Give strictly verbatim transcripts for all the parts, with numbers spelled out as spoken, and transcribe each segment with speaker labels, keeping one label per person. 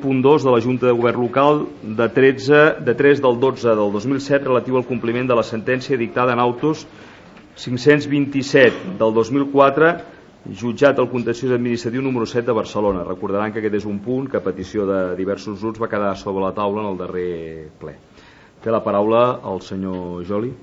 Speaker 1: punt dos de la Junta de Govern Local de tres del dotze del dos mil set relatiu al compliment de la sentència dictada en autos cinc-cents vint-i-set del dos mil quatre, jutjat al contenciós administratiu número set de Barcelona. Recordaran que aquest és un punt que a petició de diversos grups va quedar sobre la taula en el darrer ple. Té la paraula el senyor Joli.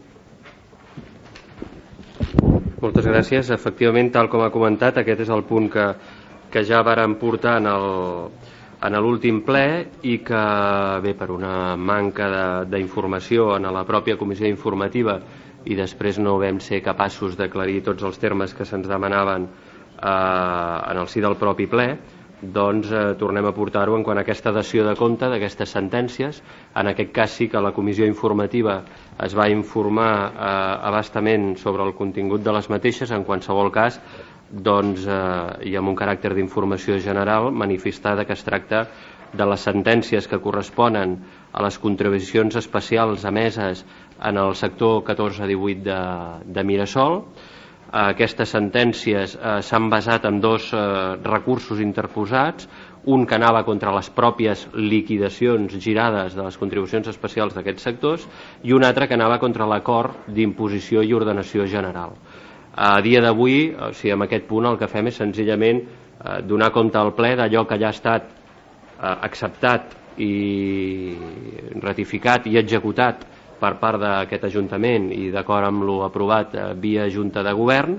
Speaker 2: Moltes gràcies. Efectivament, tal com ha comentat, aquest és el punt que, que ja vàrem portar en el, en l'últim ple i que, bé, per una manca d'informació en la pròpia comissió informativa i després no vam ser capaços d'aclarir tots els termes que se'ns demanaven eh, en el si del propi ple, doncs eh, tornem a portar-ho en quant a aquesta dació de compte d'aquestes sentències. En aquest cas sí que la comissió informativa es va informar eh, abastament sobre el contingut de les mateixes. En qualsevol cas, doncs, eh, i amb un caràcter d'informació general, manifestar que es tracta de les sentències que corresponen a les contribucions especials emeses en el sector catorze divuit de, de Mirasol. Aquestes sentències eh, s'han basat en dos eh, recursos interposats, un que anava contra les pròpies liquidacions girades de les contribucions especials d'aquests sectors i un altre que anava contra l'acord d'imposició i ordenació general. A dia d'avui, o sigui, amb aquest punt el que fem és senzillament eh, donar compte al ple d'allò que ja ha estat eh, acceptat i ratificat i executat per part d'aquest Ajuntament i d'acord amb lo aprovat eh, via Junta de Govern.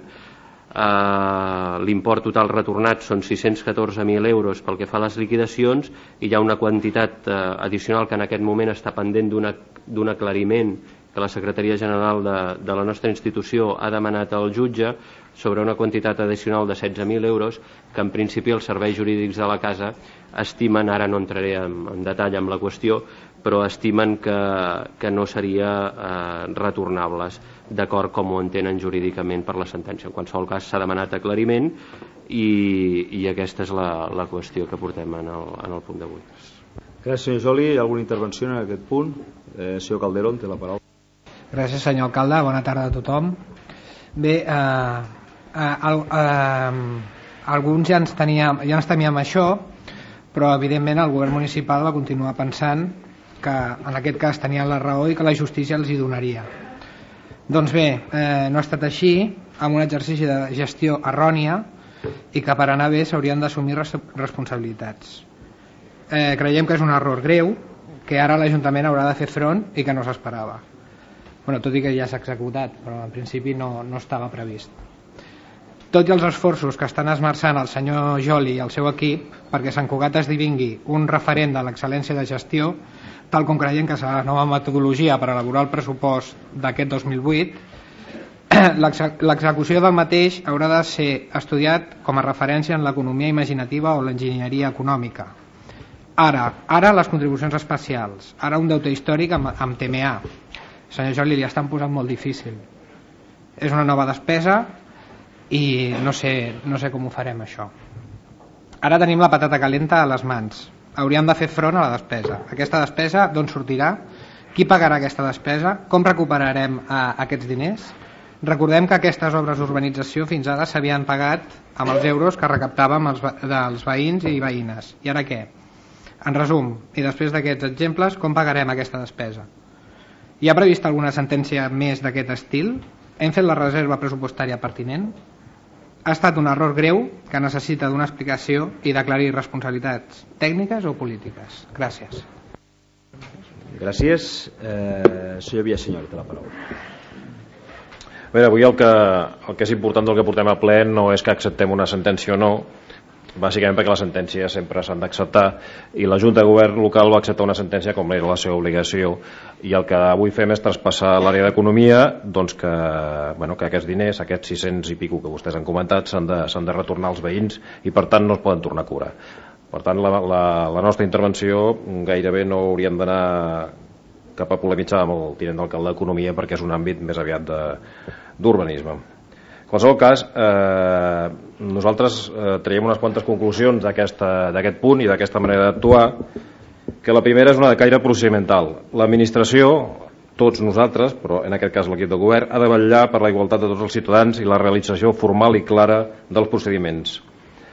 Speaker 2: Eh, l'import total retornat són sis-cents catorze mil euros pel que fa a les liquidacions i hi ha una quantitat eh, addicional que en aquest moment està pendent d'un aclariment que la Secretaria General de, de la nostra institució ha demanat al jutge sobre una quantitat addicional de setze mil euros que en principi els serveis jurídics de la casa estimen, ara no entraré en, en detall amb la qüestió, però estimen que, que no seria eh, retornables d'acord com ho entenen jurídicament per la sentència. En qualsevol cas s'ha demanat aclariment i, i aquesta és la, la qüestió que portem en el, en el punt d'avui.
Speaker 1: Gràcies, senyor Joli. Hi ha alguna intervenció en aquest punt? Eh, senyor Calderón, té la paraula.
Speaker 3: Gràcies, senyor alcalde. Bona tarda a tothom. Bé, eh, eh, eh, alguns ja ens, teníem, ja ens temíem això, però evidentment el govern municipal va continuar pensant que en aquest cas tenien la raó i que la justícia els hi donaria. Doncs bé, eh, no ha estat així, amb un exercici de gestió errònia i que per anar bé s'haurien d'assumir res responsabilitats. Eh, creiem que és un error greu que ara l'Ajuntament haurà de fer front i que no s'esperava. Bueno, tot i que ja s'ha executat, però en principi no, no estava previst. Tot i els esforços que estan esmerçant el senyor Joli i el seu equip perquè Sant Cugat esdevingui un referent de l'excel·lència de gestió, tal com creiem que serà la nova metodologia per elaborar el pressupost d'aquest dos mil vuit, l'execució del mateix haurà de ser estudiat com a referència en l'economia imaginativa o l'enginyeria econòmica. Ara, ara les contribucions especials, ara un deute històric amb, amb T M A. Senyor Joli, li estan posant molt difícil. És una nova despesa i no sé, no sé com ho farem això. Ara tenim la patata calenta a les mans. Hauríem de fer front a la despesa. Aquesta despesa d'on sortirà? Qui pagarà aquesta despesa? Com recuperarem eh, aquests diners? Recordem que aquestes obres d'urbanització fins ara s'havien pagat amb els euros que recaptàvem els, dels veïns i veïnes. I ara què? En resum, i després d'aquests exemples, com pagarem aquesta despesa? Hi ha previst alguna sentència més d'aquest estil? Hem fet la reserva pressupostària pertinent? Ha estat un error greu que necessita d'una explicació i d'aclarir responsabilitats tècniques o polítiques. Gràcies.
Speaker 1: Gràcies. Eh, senyor Villaseñor, té la paraula.
Speaker 4: A veure, avui el que, el que és important del que portem a ple no és que acceptem una sentència o no, bàsicament perquè les sentències sempre s'han d'acceptar i la Junta de Govern local va acceptar una sentència com era la seva obligació i el que avui fem és traspassar a l'àrea d'economia doncs que, bueno, que aquests diners, aquests sis-cents i pico que vostès han comentat s'han de, s'han de retornar als veïns i per tant no es poden tornar a cobrar. Per tant la, la, la nostra intervenció gairebé no hauríem d'anar cap a polemitzar amb el tinent d'alcalde d'Economia perquè és un àmbit més aviat d'urbanisme. En qualsevol cas, eh, nosaltres eh, traiem unes quantes conclusions d'aquest punt i d'aquesta manera d'actuar, que la primera és una de caire procedimental. L'administració, tots nosaltres, però en aquest cas l'equip de govern, ha de vetllar per la igualtat de tots els ciutadans i la realització formal i clara dels procediments.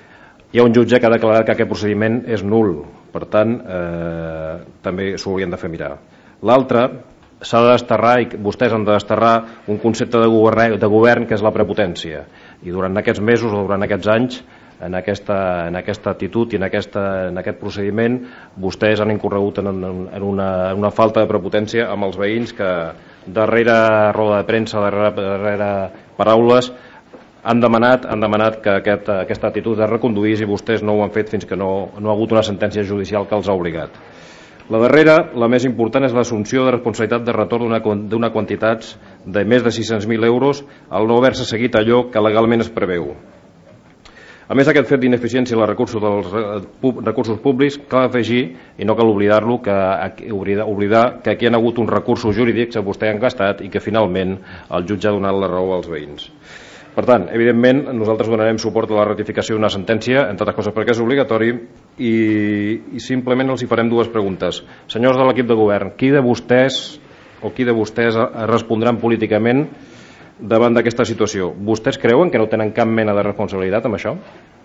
Speaker 4: hi ha un jutge que ha declarat que aquest procediment és nul, per tant eh, també s'ho haurien de fer mirar. L'altre, s'ha de desterrar, i vostès han de desterrar un concepte de govern, de govern que és la prepotència, i durant aquests mesos o durant aquests anys en aquesta, en aquesta actitud i en, aquesta, en aquest procediment vostès han incorregut en, en, una, en una falta de prepotència amb els veïns que darrere roda de premsa, darrere, darrere paraules han demanat, han demanat que aquest, aquesta actitud es reconduís i vostès no ho han fet fins que no, no ha hagut una sentència judicial que els ha obligat. La darrera, la més important, és l'assumpció de responsabilitat de retorn d'una quantitat de més de sis-cents mil euros al no haver-se seguit allò que legalment es preveu. A més d'aquest fet d'ineficiència dels recursos dels recursos públics, cal afegir, i no cal oblidar-lo, que oblidar que aquí hi ha hagut uns recursos jurídics que vostè han gastat i que finalment el jutge ha donat la raó als veïns. Per tant, evidentment, nosaltres donarem suport a la ratificació d'una sentència, entre altres coses perquè és obligatori, i, i simplement els hi farem dues preguntes. Senyors de l'equip de govern, qui de vostès o qui de vostès respondran políticament davant d'aquesta situació? Vostès creuen que no tenen cap mena de responsabilitat amb això?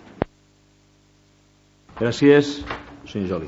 Speaker 1: Gràcies, senyor Joli.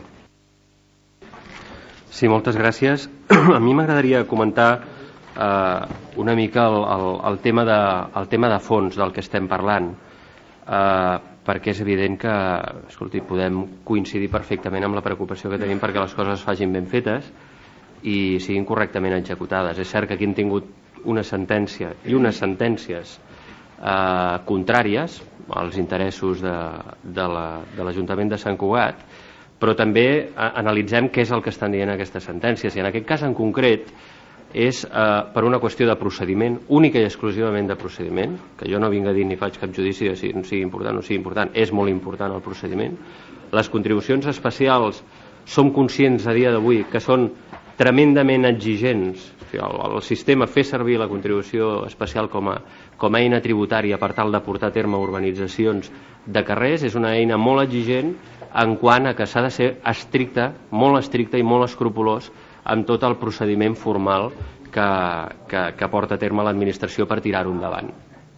Speaker 2: Sí, moltes gràcies. A mi m'agradaria comentar Uh, una mica el, el, el, tema de, el tema de fons del que estem parlant, uh, perquè és evident que escolti, podem coincidir perfectament amb la preocupació que tenim perquè les coses es facin ben fetes i siguin correctament executades. És cert que aquí hem tingut una sentència i unes sentències uh, contràries als interessos de, de l'Ajuntament de Sant Cugat, però també uh, analitzem què és el que estan dient aquestes sentències, i en aquest cas en concret és eh, per una qüestió de procediment, única i exclusivament de procediment, que jo no vinc a dir ni faig cap judici de si sigui important o no sigui important, és molt important el procediment. Les contribucions especials som conscients a dia d'avui que són tremendament exigents. El, el sistema fer servir la contribució especial com a, com a eina tributària per tal de portar a terme urbanitzacions de carrers és una eina molt exigent en quant a que s'ha de ser estricte, molt estricte i molt escrupolós amb tot el procediment formal que, que, que porta a terme l'administració per tirar-ho endavant.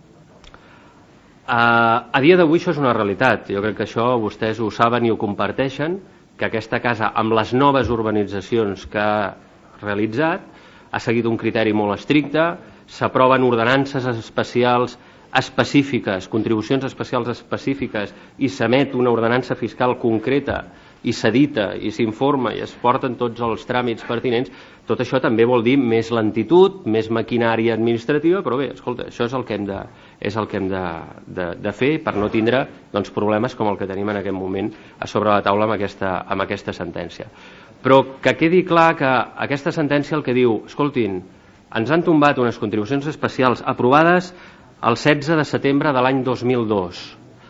Speaker 2: Uh, a dia d'avui això és una realitat. Jo crec que això vostès ho saben i ho comparteixen, que aquesta casa, amb les noves urbanitzacions que ha realitzat, ha seguit un criteri molt estricte, s'aproven ordenances especials específiques, contribucions especials específiques, i s'emet una ordenança fiscal concreta i s'edita i s'informa i es porten tots els tràmits pertinents. Tot això també vol dir més lentitud, més maquinària administrativa, però bé, escolta, això és el que hem de, és el que hem de, de, de fer per no tindre doncs, problemes com el que tenim en aquest moment a sobre la taula amb aquesta, amb aquesta sentència. Però que quedi clar que aquesta sentència el que diu, escoltin, ens han tombat unes contribucions especials aprovades el setze de setembre de l'any dos mil dos,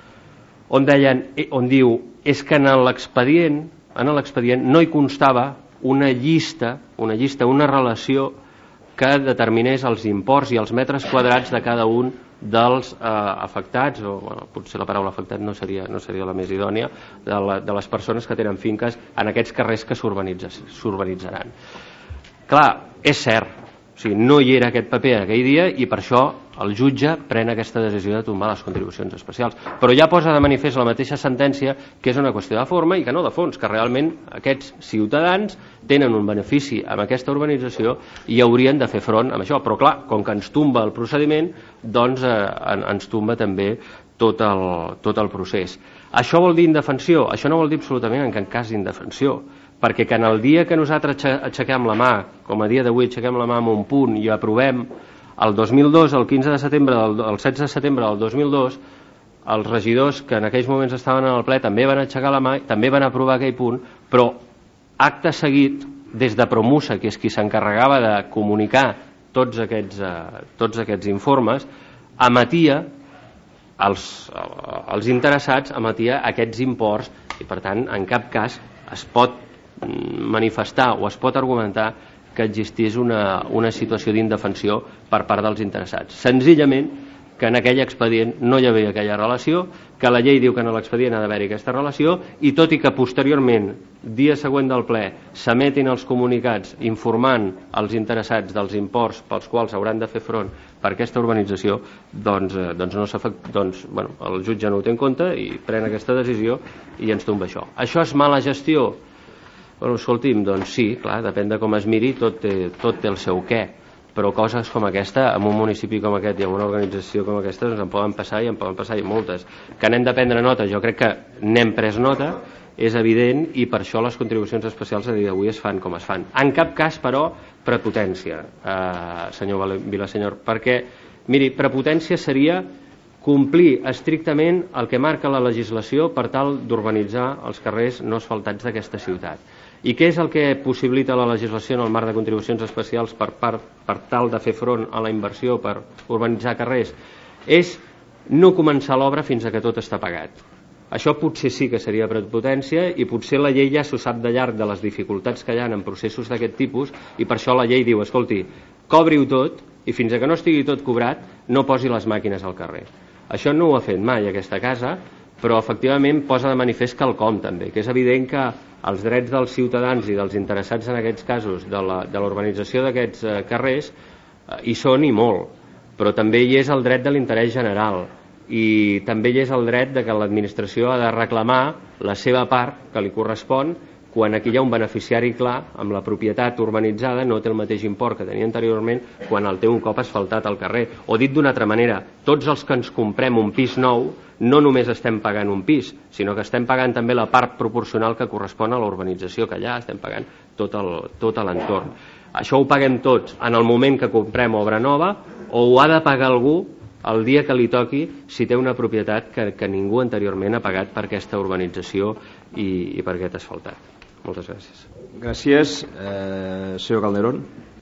Speaker 2: on deien, on diu, és que en l'expedient, en l'expedient no hi constava una llista, una llista, una relació que determinés els imports i els metres quadrats de cada un dels eh, afectats, o bueno, potser la paraula afectat no seria, no seria la més idònia, de, la, de les persones que tenen finques en aquests carrers que s'urbanitzaran. Clar, és cert, o sigui, no hi era aquest paper aquell dia i per això el jutge pren aquesta decisió de tombar les contribucions especials. Però ja posa de manifest la mateixa sentència que és una qüestió de forma i que no de fons, que realment aquests ciutadans tenen un benefici amb aquesta urbanització i haurien de fer front amb això. Però clar, com que ens tomba el procediment, doncs eh, ens tomba també tot el, tot el procés. Això vol dir indefensió? Això no vol dir absolutament en cap cas indefensió, perquè que en el dia que nosaltres aixequem la mà, com a dia d'avui aixequem la mà en un punt i aprovem el dos mil dos, el quinze de setembre, el setze de setembre del dos mil dos, els regidors que en aquells moments estaven en el ple també van aixecar la mà, també van aprovar aquell punt, però acte seguit, des de Promusa, que és qui s'encarregava de comunicar tots aquests, eh, tots aquests informes, emetia, els, els interessats, emetia aquests imports i per tant en cap cas es pot manifestar o es pot argumentar que existís una, una situació d'indefensió per part dels interessats. Senzillament que en aquell expedient no hi havia aquella relació, que la llei diu que en l'expedient ha d'haver-hi aquesta relació, i tot i que posteriorment, dia següent del ple, s'emetin els comunicats informant els interessats dels imports pels quals hauran de fer front per aquesta urbanització, doncs, eh, doncs, no doncs bueno, el jutge no ho té en compte i pren aquesta decisió i ens tomba això. Això és mala gestió? Bueno, escolti'm, doncs sí, clar, depèn de com es miri, tot té, tot té el seu què, però coses com aquesta, en un municipi com aquest i en una organització com aquesta, doncs en poden passar i en poden passar i moltes. Que n'hem de prendre nota, jo crec que n'hem pres nota, és evident, i per això les contribucions especials a dia d'avui es fan com es fan. En cap cas, però, prepotència, eh, senyor Vilasenyor, perquè, miri, prepotència seria complir estrictament el que marca la legislació per tal d'urbanitzar els carrers no asfaltats d'aquesta ciutat. I què és el que possibilita la legislació en el marc de contribucions especials per, part, per tal de fer front a la inversió per urbanitzar carrers? És no començar l'obra fins a que tot està pagat. Això potser sí que seria prepotència, i potser la llei ja s'ho sap de llarg de les dificultats que hi ha en processos d'aquest tipus, i per això la llei diu, escolti, cobri-ho tot i fins a que no estigui tot cobrat no posi les màquines al carrer. Això no ho ha fet mai aquesta casa, però efectivament posa de manifest quelcom també, que és evident que els drets dels ciutadans i dels interessats en aquests casos de la, de l'urbanització d'aquests eh, carrers eh, hi són i molt, però també hi és el dret de l'interès general, i també hi és el dret de que l'administració ha de reclamar la seva part que li correspon quan aquí hi ha un beneficiari clar amb la propietat urbanitzada, no té el mateix import que tenia anteriorment quan el té un cop asfaltat al carrer. O dit d'una altra manera, tots els que ens comprem un pis nou no només estem pagant un pis, sinó que estem pagant també la part proporcional que correspon a la urbanització que allà estem pagant tot el, tot l'entorn. Això ho paguem tots en el moment que comprem obra nova, o ho ha de pagar algú el dia que li toqui si té una propietat que, que ningú anteriorment ha pagat per aquesta urbanització i, i per aquest asfaltat. Moltes gràcies.
Speaker 1: Gràcies. Eh, senyor Calderón.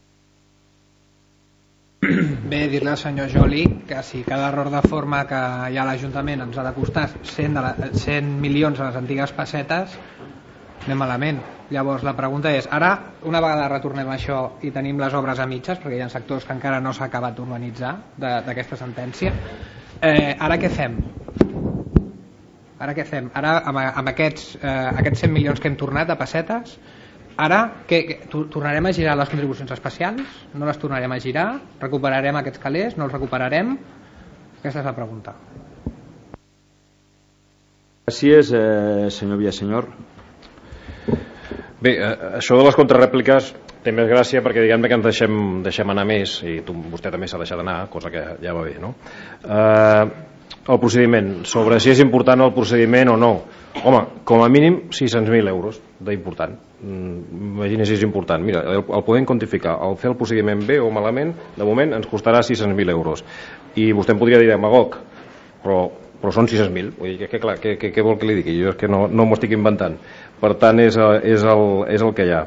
Speaker 3: Bé, dir-li al senyor Joli que si cada error de forma que hi ha a l'Ajuntament ens ha de costar cent, de la, cent milions a les antigues pessetes, anem malament. Llavors la pregunta és, ara, una vegada retornem a això i tenim les obres a mitges, perquè hi ha sectors que encara no s'ha acabat d'urbanitzar d'aquesta sentència, eh, ara què fem? Ara què fem? Ara amb, amb aquests, eh, aquests cent milions que hem tornat de pessetes, ara què, què, tornarem a girar les contribucions especials? No les tornarem a girar? Recuperarem aquests calés? No els recuperarem? Aquesta és la pregunta.
Speaker 1: Gràcies, eh, senyor Villasenyor.
Speaker 4: Bé, eh, això de les contrarèpliques té més gràcia perquè diguem que ens deixem, deixem anar més, i tu, vostè també s'ha deixat anar, cosa que ja va bé, no? Eh... El procediment, sobre si és important el procediment o no. Home, com a mínim sis cents mil euros d'important. Imagina si és important. Mira, el, el podem quantificar. El fer el procediment bé o malament, de moment ens costarà sis cents mil euros. I vostè em podria dir demagog, però, però són sis cents mil. Vull dir que, clar, què, què, què vol que li digui? Jo és que no, no m'ho estic inventant. Per tant, és, és, el, és el que hi ha.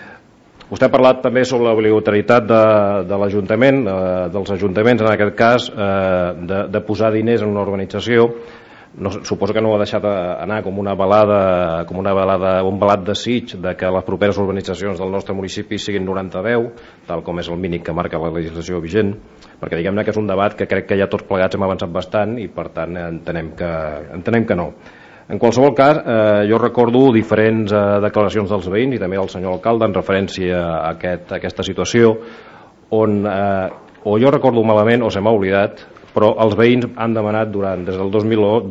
Speaker 4: Vostè ha parlat també sobre l'obligatorietat de, de l'Ajuntament, eh, dels ajuntaments, en aquest cas, eh, de, de posar diners en una urbanització. No, suposo que no ho ha deixat anar com una balada, com una balada, un balat de sig de que les properes urbanitzacions del nostre municipi siguin noranta a deu, tal com és el mínim que marca la legislació vigent, perquè diguem-ne que és un debat que crec que ja tots plegats hem avançat bastant i per tant entenem que, entenem que no. En qualsevol cas, eh, jo recordo diferents eh, declaracions dels veïns i també del senyor alcalde en referència a, aquest, a aquesta situació on, eh, o jo recordo malament o se m'ha oblidat, però els veïns han demanat durant des del dos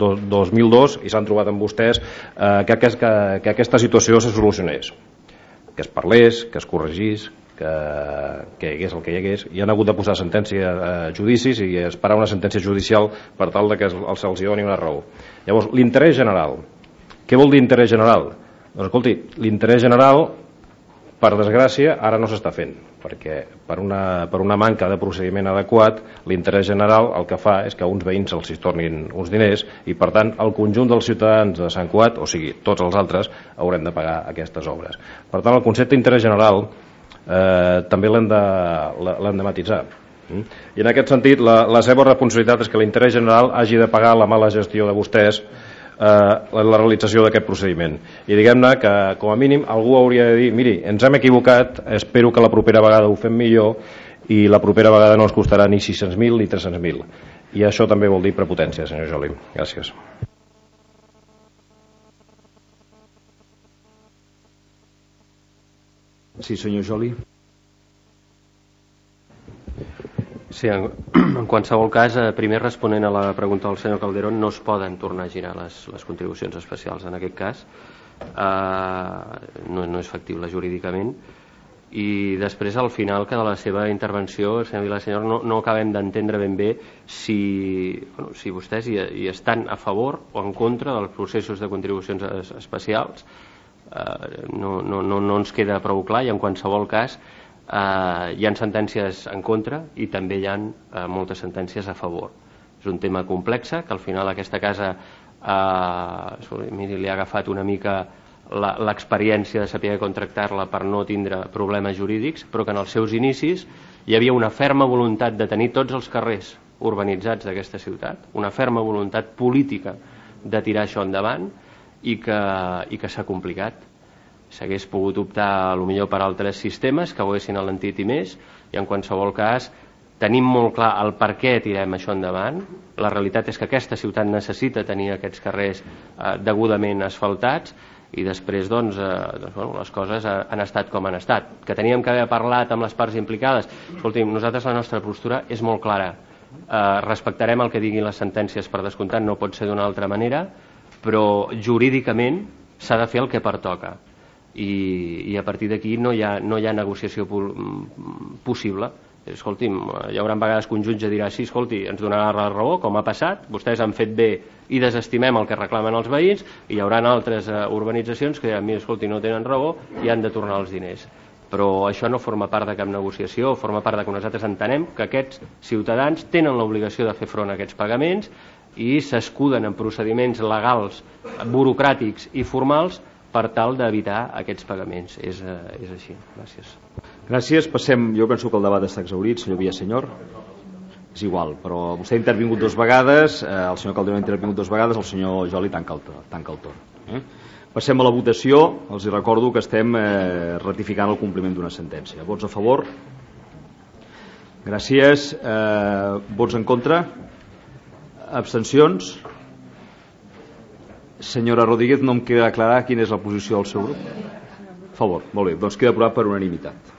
Speaker 4: mil dos i s'han trobat amb vostès eh, que, que, que aquesta situació se solucionés, que es parlés, que es corregís, que, que hi hagués el que hi hagués, i han hagut de posar sentència a eh, judicis i esperar una sentència judicial per tal de que se'ls doni una raó. Llavors, l'interès general. Què vol dir interès general? Doncs escolti, l'interès general, per desgràcia, ara no s'està fent, perquè per una, per una manca de procediment adequat, l'interès general el que fa és que a uns veïns els tornin uns diners i, per tant, el conjunt dels ciutadans de Sant Cugat, o sigui, tots els altres, haurem de pagar aquestes obres. Per tant, el concepte d'interès general eh, també l'hem de, l'hem de matisar. I en aquest sentit la, la seva responsabilitat és que l'interès general hagi de pagar la mala gestió de vostès eh, la, la realització d'aquest procediment. I diguem-ne que com a mínim algú hauria de dir, miri, ens hem equivocat, espero que la propera vegada ho fem millor i la propera vegada no ens costarà ni sis cents mil ni tres cents mil. I això també vol dir prepotència, senyor Joli. Gràcies.
Speaker 1: Sí, senyor Joli.
Speaker 2: Sí, en, en qualsevol cas, primer responent a la pregunta del senyor Calderón, no es poden tornar a girar les, les contribucions especials. En aquest cas eh, no, no és factible jurídicament. I després, al final que de la seva intervenció, senyor Vilasenyor, no, no acabem d'entendre ben bé si, bueno, si vostès hi, hi estan a favor o en contra dels processos de contribucions es, especials. Eh, no, no, no, no ens queda prou clar, i en qualsevol cas eh, hi ha sentències en contra i també hi ha eh, moltes sentències a favor. És un tema complex que al final aquesta casa eh, miri, li ha agafat una mica l'experiència de saber contractar-la per no tindre problemes jurídics, però que en els seus inicis hi havia una ferma voluntat de tenir tots els carrers urbanitzats d'aquesta ciutat, una ferma voluntat política de tirar això endavant, i que, i que s'ha complicat. S'hagués pogut optar potser per altres sistemes que ho haguessin alentit i més, i en qualsevol cas tenim molt clar el per què tirem això endavant. La realitat és que aquesta ciutat necessita tenir aquests carrers eh, degudament asfaltats, i després doncs, eh, doncs bueno, les coses han estat com han estat. Que teníem que haver parlat amb les parts implicades, escolti'm, nosaltres la nostra postura és molt clara, eh, respectarem el que diguin les sentències, per descomptat no pot ser d'una altra manera, però jurídicament s'ha de fer el que pertoca, i, i a partir d'aquí no, hi ha, no hi ha negociació possible. Escolti'm, hi haurà vegades que un jutge dirà sí, escolti, ens donarà la raó, com ha passat, vostès han fet bé i desestimem el que reclamen els veïns, i hi haurà altres uh, urbanitzacions que diran, mira, escolti, no tenen raó i han de tornar els diners. Però això no forma part de cap negociació, forma part de que nosaltres entenem que aquests ciutadans tenen l'obligació de fer front a aquests pagaments i s'escuden en procediments legals, burocràtics i formals per tal d'evitar aquests pagaments. És, uh, és així. Gràcies.
Speaker 1: Gràcies. Passem, jo penso que el debat està exhaurit, senyor Villasenyor. És igual, però vostè ha intervingut dues vegades, eh, el senyor Calderón ha intervingut dues vegades, el senyor Joli tanca el, tanca el torn. Eh? Passem a la votació. Els hi recordo que estem eh, ratificant el compliment d'una sentència. Vots a favor? Gràcies. Eh, vots en contra? Abstencions? Senyora Rodríguez, no em queda aclarar quina és la posició del seu grup. A favor, molt bé, doncs queda aprovat per unanimitat.